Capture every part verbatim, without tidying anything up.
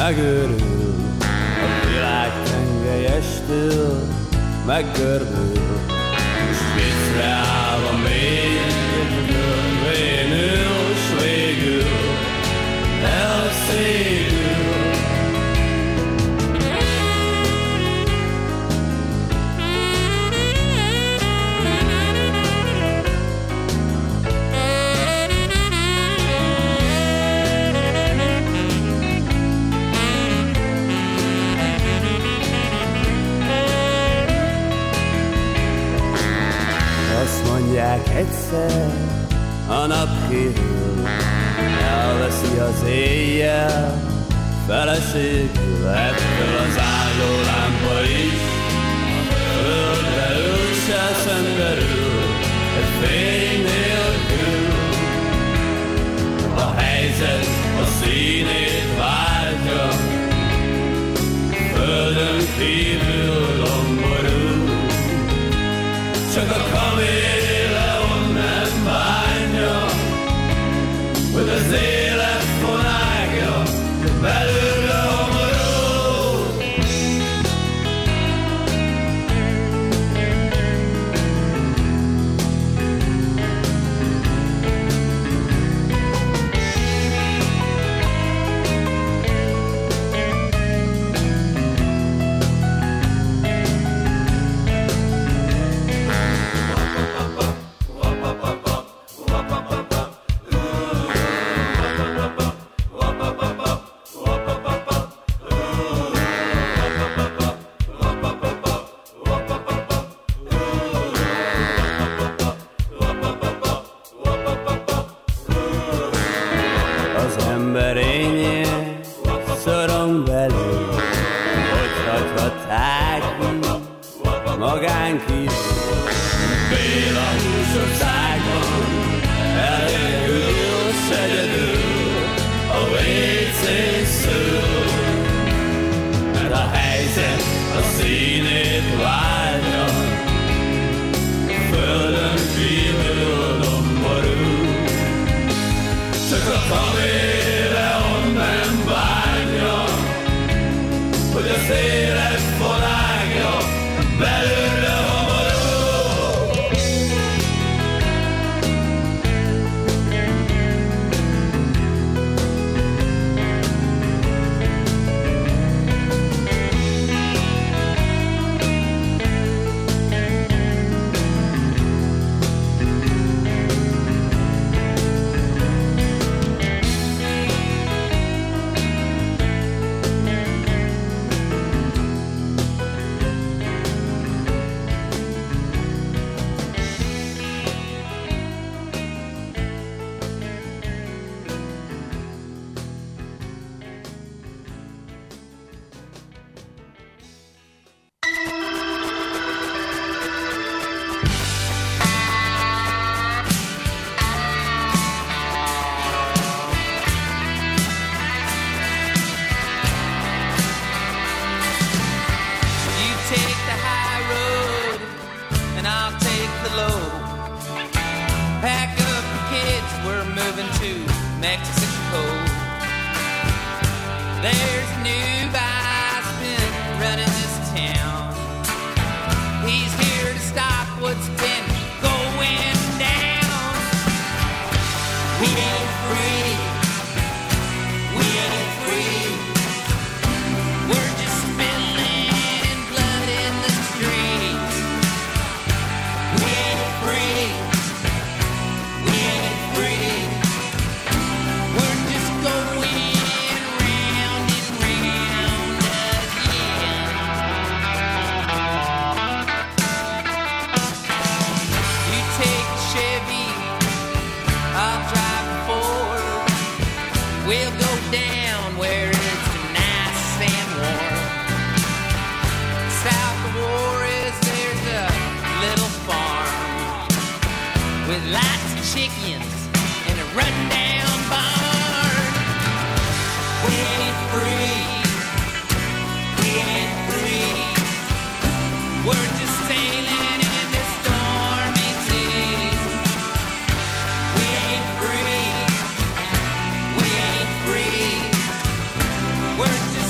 megőrül, a világ tengelyestől meggörbül, s viccre állva mélyedből vénül, s végül elszégül. Mondják egyszer, a nap kirül, elveszi az éjjel, feleségül, ettől az álló lámpa is, a földre ő se szenderül, egy fény nélkül. A helyzet a színét váltja, földön kívül lomborul, csak a kaméleon nem bánja, hogy az élet fonágja belőle homorul. We're just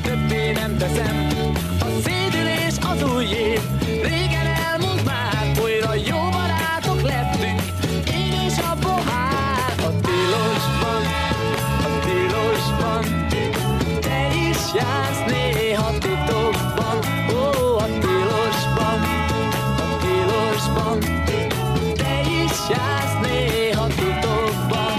többé nem teszem. A szédülés az új év, régen elmúlt már, újra jó barátok lettünk, én és a pohár. A tilosban, a tilosban, te is jársz néha titokban. Ó, a tilosban, a tilosban, te is jársz néha titokban.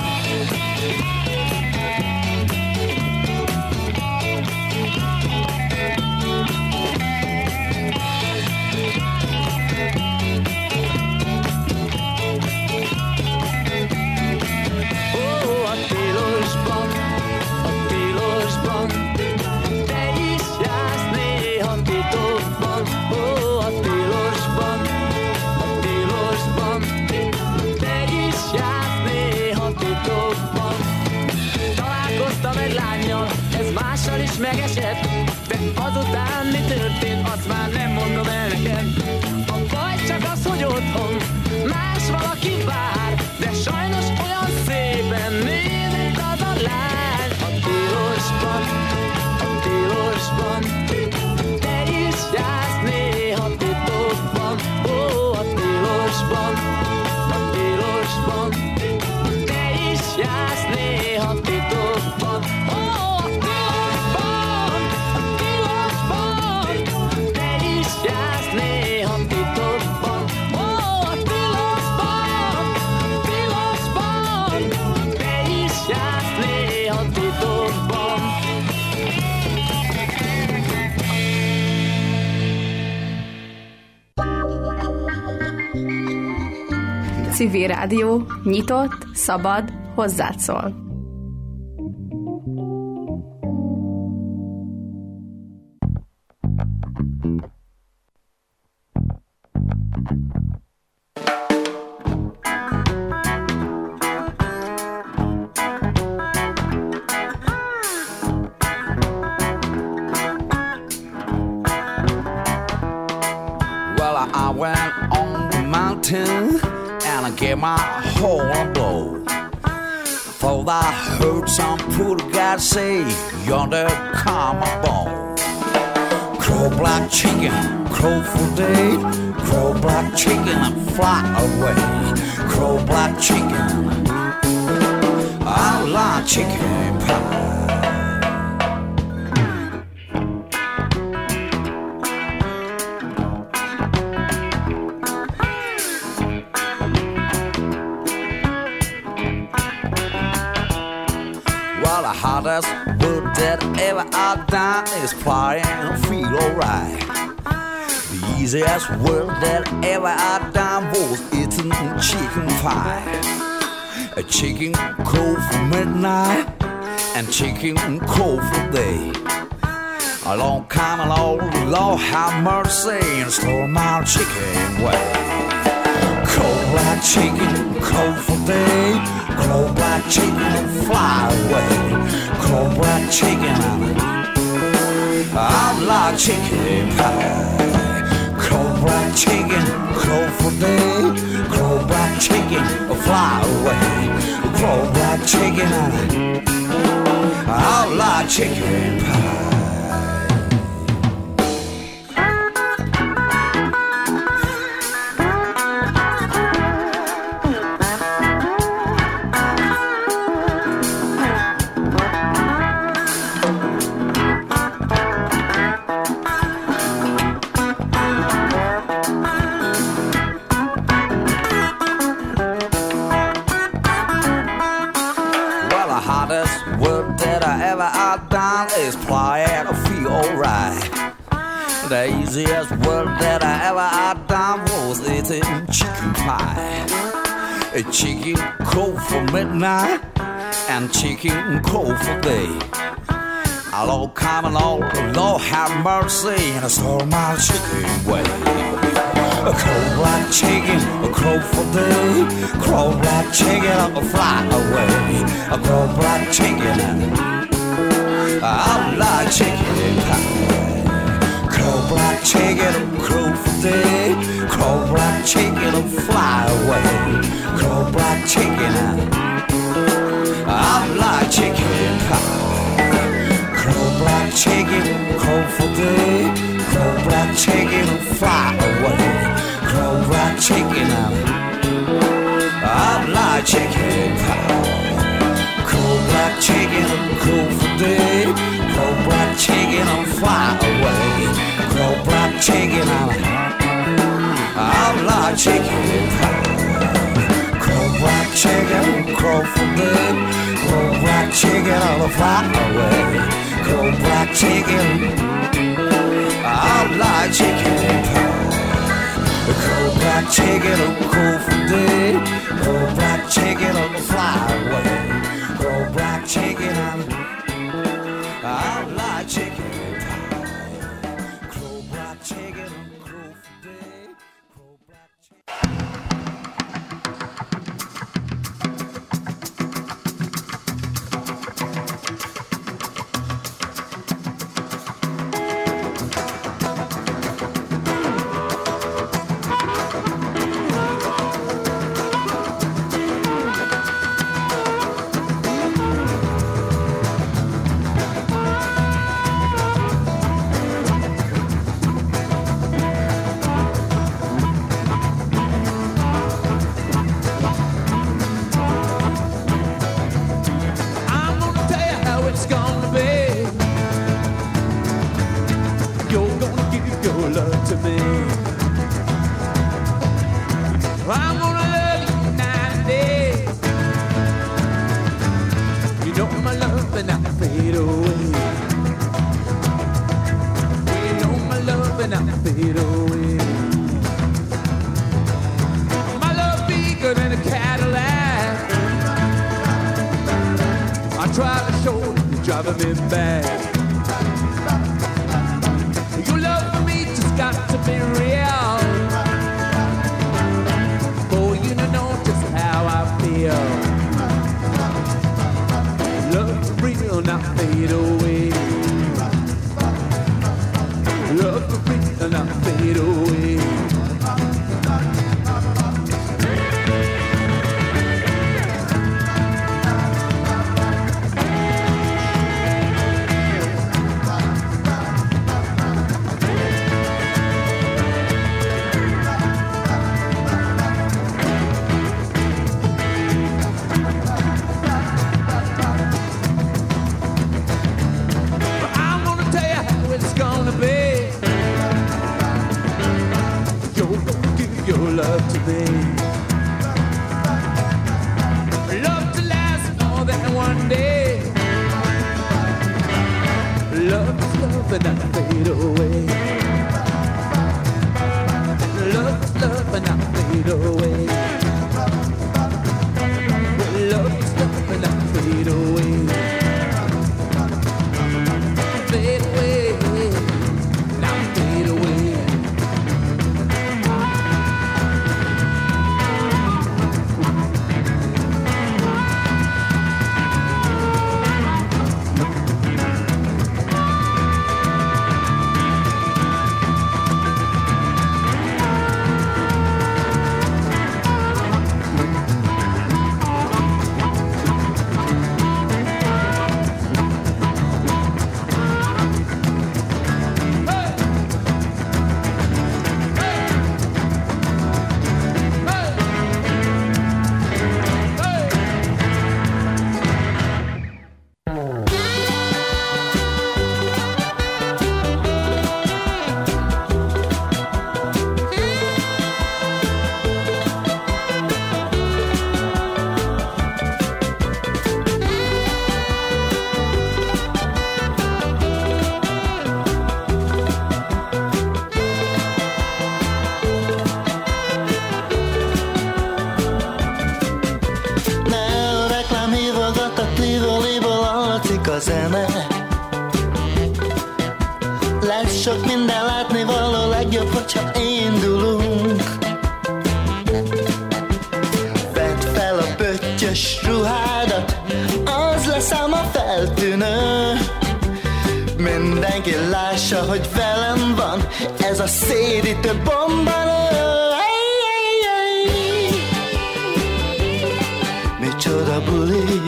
Mással is megesett, de azután mi történt, azt már nem mondom el neked. A baj csak az, hogy otthon más valaki vár, de sajnos olyan szépen nézett az a lány. A tilosban, a tilosban, te is jársz néha titokban. Ó, a tilosban, a tilosban, te is jársz néha titokban. Civil Rádió, nyitott, szabad, hozzád szól. Well, I went on the mountain and I gave my whole a blow. Thought I heard some poor guy say, yonder come a bone. Crow black chicken, crow for day. Crow black chicken and fly away. Crow black chicken, I like chicken pie. The hottest word that ever I've done is fly and feel alright. The easiest word that ever I've done was eating chicken pie. A chicken cold for midnight and chicken cold for day. Along come along, Lord have mercy and stole my chicken away. Cold black chicken, cold for day. Cold black chicken and fly away. Cold black chicken, I like chicken pie. Cold black chicken, cold for day. Cold black chicken, fly away. Cold black chicken, I like chicken pie. The easiest word that I ever had done was eating chicken pie. A chicken cold for midnight and chicken cold for day. Lord come along, Lord have mercy, and I stole my chicken away. A cold black chicken, a crow for day. Crow black chicken, a fly away. A cold black chicken, I like chicken pie. Crow black chicken, crow for day. Crow black chicken, fly away. Crow black chicken, I like chicken pie. Crow black chicken, for day. Crow black chicken and fly away. Crow black chicken and I like chicken pie. Crow black chicken and crow for day. Crow black chicken and fly away. Crow black chicken and I like chicken pie. Crow black chicken, crow for day. Crow black chicken on the fly away. Crow black chicken, I like chicken pie. Crow black chicken, crow for day. Crow black chicken on the fly away. Crow black chicken, I like chicken pie. Crow black chicken, crow for day. Crow black chicken. A zene. Lesz sok minden látnivaló, legjobb, hogyha indulunk. Vedd fel a pöttyös ruhádat, az lesz ám a feltűnő. Mindenki lássa, hogy velem van ez a szédítő bombanő. Micsoda buli,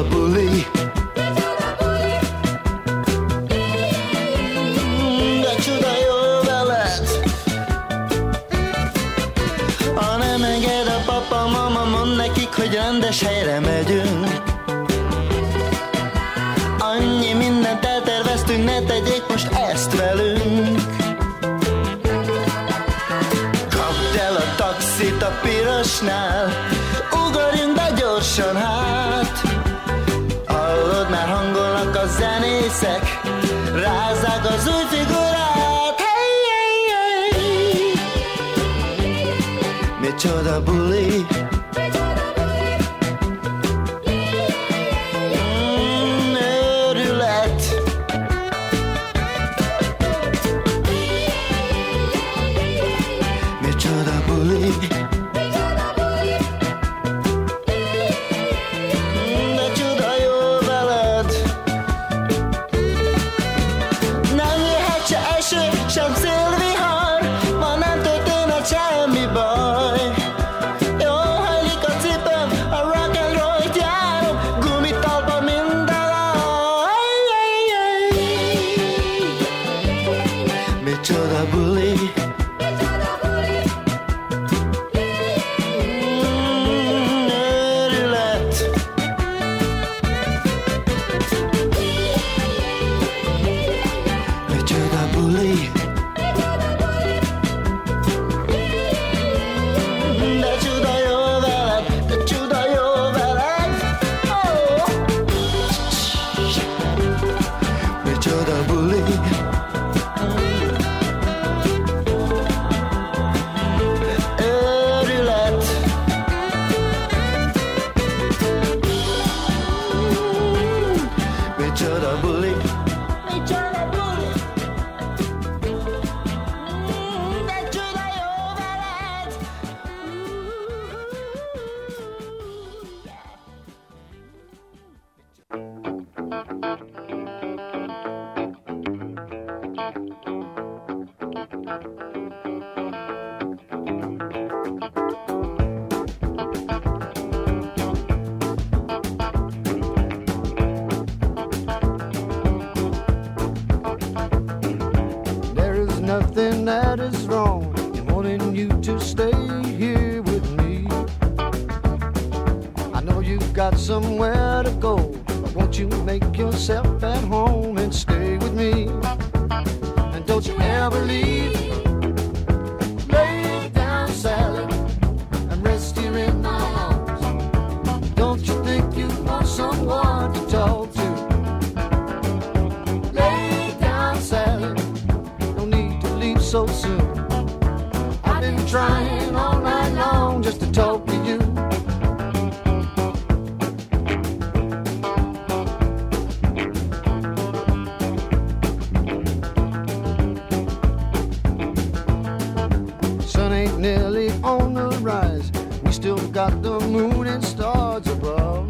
Micsoda buli, de csuda jó veled. Ha nem enged a papa, mama, mondd nekik, hogy rendes helyre megyünk. Annyi mindent elterveztünk, ne tegyék most ezt velünk. Kapd el a taxit a pirosnál, ugorjunk be gyorsan hát. Hallod, már hangolnak a zenészek, rázzák az új figurát. Hey, hey, hey. Micsoda buli, mm, őrület. Micsoda buli, de csuda jó veled. Nem jöhet se eső, sem szélvihar, ma nem történhet semmi baj. Jól hajlik a cipőm, a rock and roll-t járom, gumitalpa minden aj. Micsoda buli, mm, őrület. Micsoda buli, de csuda jó veled, de csuda jó veled. Oh. Micsoda buli, őrület. Micsoda buli, micsoda buli, mm, de csuda jó veled. There is nothing that is wrong in wanting you to stay here with me. I know you've got somewhere to go, but won't you make yourself at home and stay with me? And don't you ever leave. Lay down, Sally, and rest here in my arms. Don't you think you want someone to talk to? Lay down, Sally, no need to leave so soon. I've been trying all night long just to talk to you. Sun ain't nearly on the rise, we still got the moon and stars above.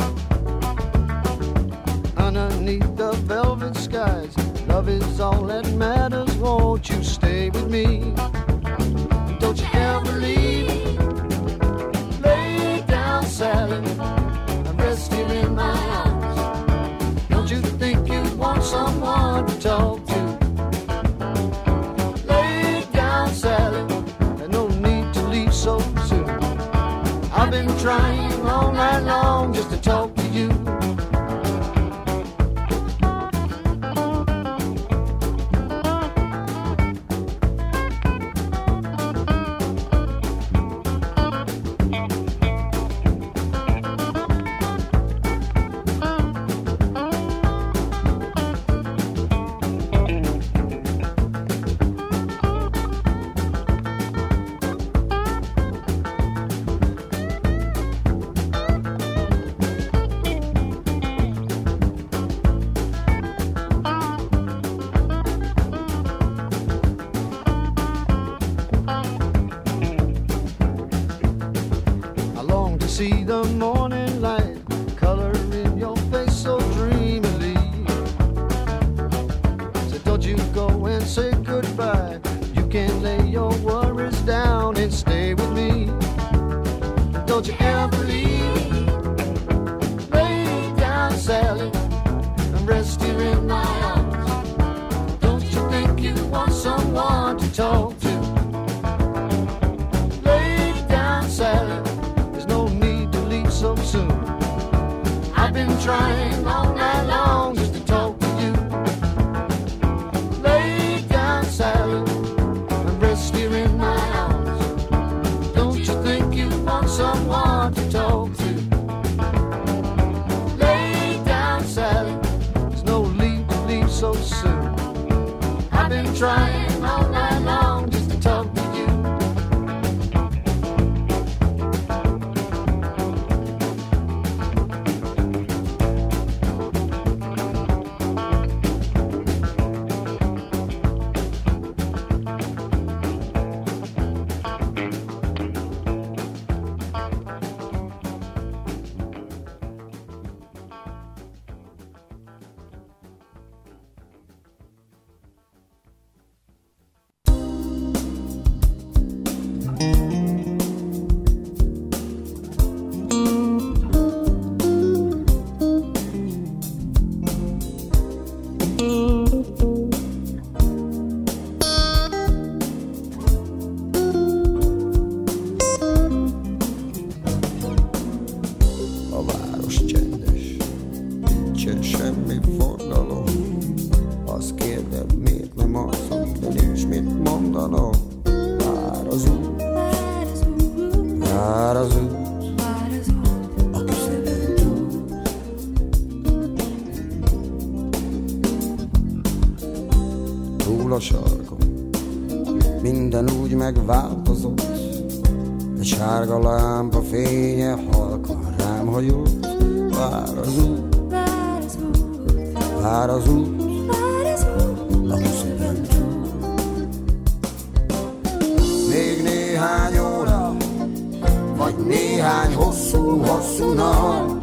Underneath the velvet skies, love is all that matters. Won't you stay with me? Don't you ever leave. Lay down, Sally, and rest here in my arms. Don't you think you want someone to talk to? Lay down, Sally, and no need to leave so soon. I've been trying all night long just to talk to you. See the morning light, color in your face so dreamily. So don't you go and say goodbye. You can lay your worries down and stay with me. Don't you ever leave. Lay down, talk to. Lay down, Sally, there's no need to leave so soon. I've been trying all night long just to talk to you. Lay down, Sally, and rest here in my arms. Don't you think you want someone to talk to? Lay down, Sally, there's no need to leave so soon. I've been trying all night long just to talk to you. A sarkon minden úgy megváltozott, egy sárga lámpa fénye halkan rám hajolt. Vár az út, vár az út, a küszöbön túl. Még néhány óra, vagy néhány hosszú-hosszú nap.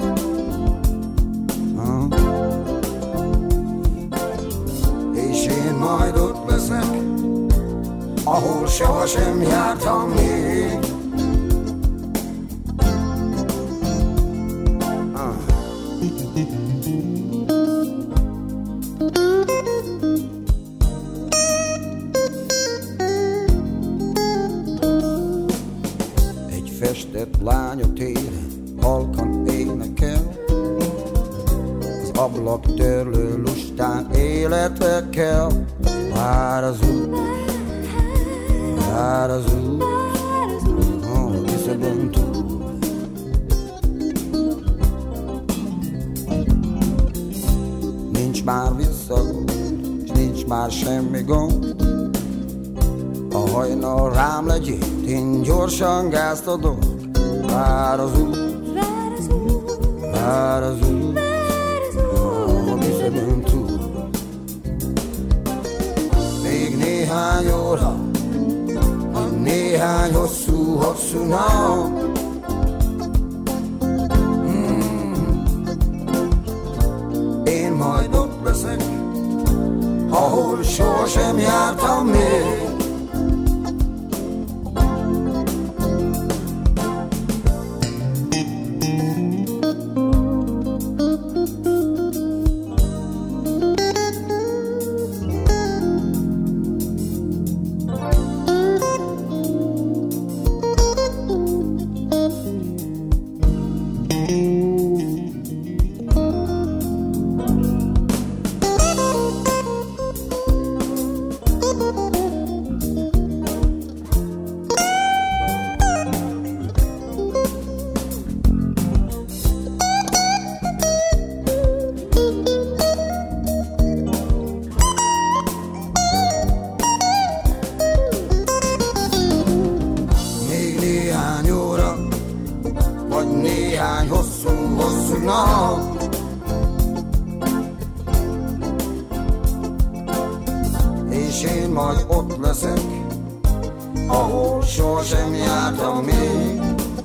És én majd ott leszek, ahol sohasem jártam még. Egy festett lány a téren halkan énekel, az ablak törlő lustán életekkel. Vár az út, vár az út, a küszöbön túl. Nincs már visszagond, s nincs már semmi gond. A hajnal rám legyint, én gyorsan gázt adok. Vár az út, vár az út, a küszöbön túl. Még néhány óra, néhány hosszú-hosszú nap. Mm. Én majd ott leszek, ahol sohasem jártam még. És én majd ott leszek, ahol sohasem jártam még.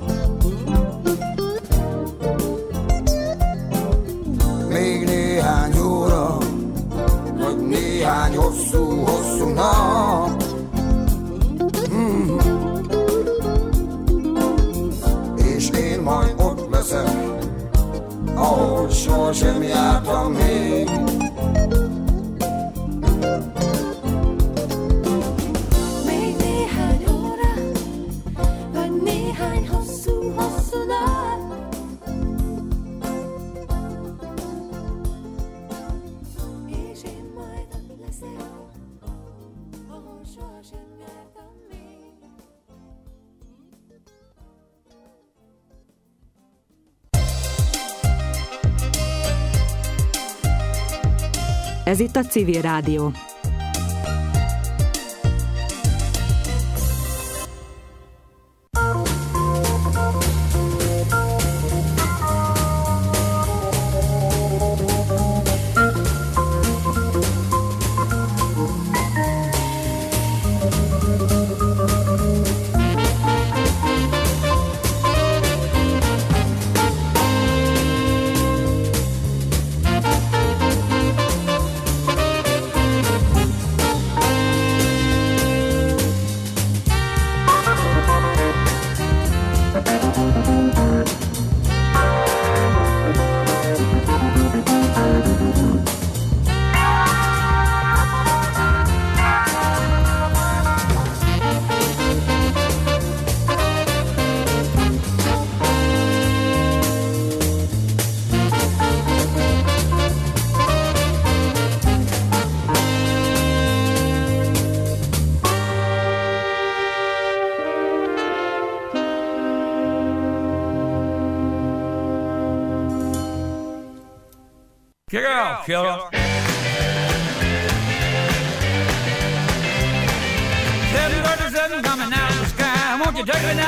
Még néhány óra, vagy néhány hosszú-hosszú nap. Mm. És én majd ott leszek, ahol sohasem jártam még. Ez itt a Civil Rádió. Kick off, killer. seven thirty-seven coming out of the sky. Won't you take me now?